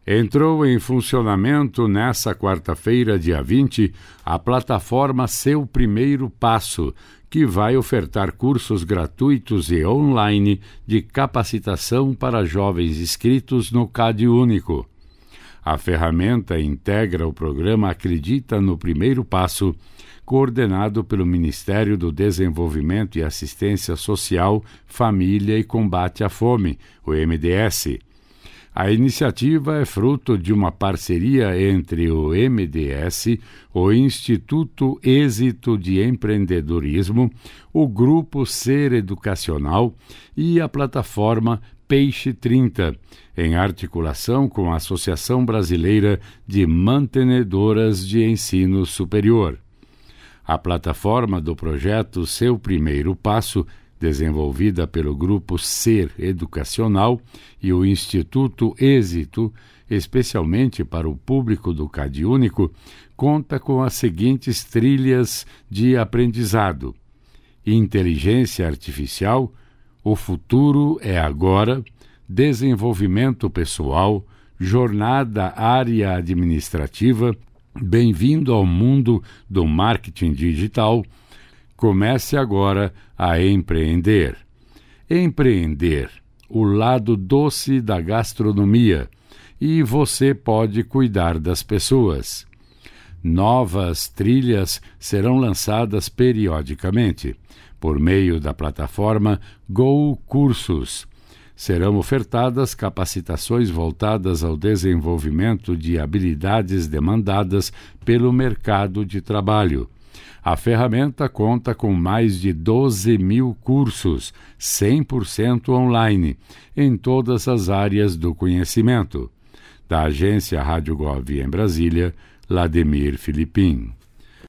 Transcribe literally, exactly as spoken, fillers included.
Entrou em funcionamento nesta quarta-feira, dia vinte, a plataforma Seu Primeiro Passo, que vai ofertar cursos gratuitos e online de capacitação para jovens inscritos no CadÚnico. A ferramenta integra o programa Acredita no Primeiro Passo, coordenado pelo Ministério do Desenvolvimento e Assistência Social, Família e Combate à Fome, o M D S. A iniciativa é fruto de uma parceria entre o M D S, o Instituto Êxito de Empreendedorismo, o Grupo Ser Educacional e a plataforma Peixe trinta, em articulação com a Associação Brasileira de Mantenedoras de Ensino Superior. A plataforma do projeto Seu Primeiro Passo, desenvolvida pelo Grupo Ser Educacional e o Instituto Êxito, especialmente para o público do CadÚnico, conta com as seguintes trilhas de aprendizado: inteligência artificial, o futuro é agora, desenvolvimento pessoal, jornada área administrativa, bem-vindo ao mundo do marketing digital. Comece agora a empreender. Empreender, o lado doce da gastronomia, e você pode cuidar das pessoas. Novas trilhas serão lançadas periodicamente, por meio da plataforma Go Cursos. Serão ofertadas capacitações voltadas ao desenvolvimento de habilidades demandadas pelo mercado de trabalho. A ferramenta conta com mais de doze mil cursos, cem por cento online, em todas as áreas do conhecimento. Da agência Rádio Gov em Brasília, Lademir Filipim.